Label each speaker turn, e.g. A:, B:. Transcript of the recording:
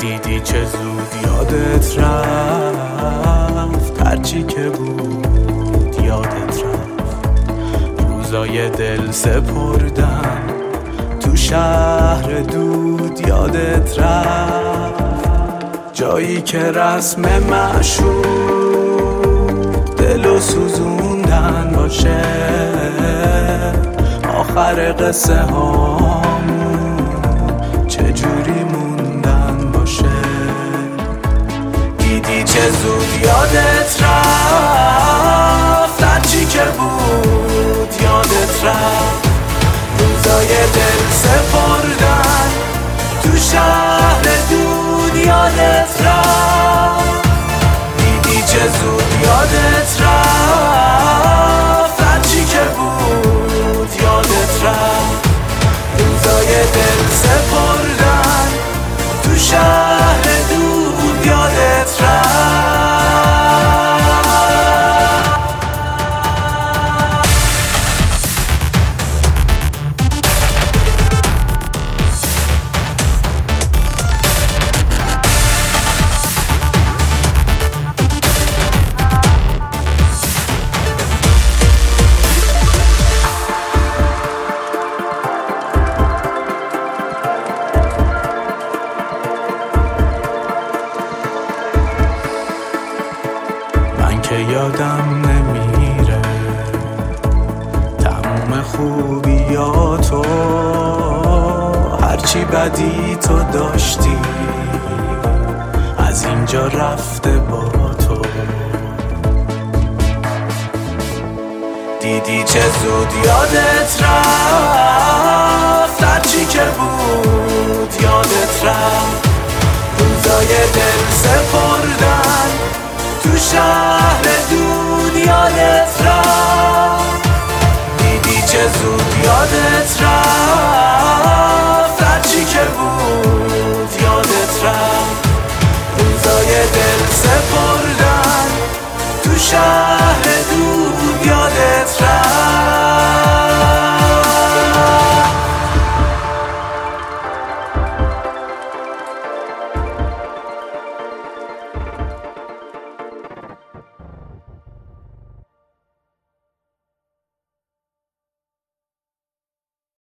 A: دیدی چه زود یادت رفت، هرچی که بود یادت رفت. روزای دل سپردن تو شهر دود یادت رفت. جایی که رسم معشوق دلو سوزوندن باشه، آخر قصه هامون چجوری موندن باشه. دیدی چه زود یادت رفت، هرچی که بود یادت رفت. روزای دل سپردن تو شهر دود یادت رفت. دیدی چه زود یادت رفت، هرچی که بود یادت رفت. روزای دل سپردن تو شهر دود یادت رفت. که یادم نمیره تموم خوبیاتو، هرچی بدی تو داشتی از اینجا رفته با تو. دیدی چه زود یادت رفت، هرچی که بود یادت رفت. روزای دل سپردن تو شهر دود یادت رفت. دیدی چه زود یادت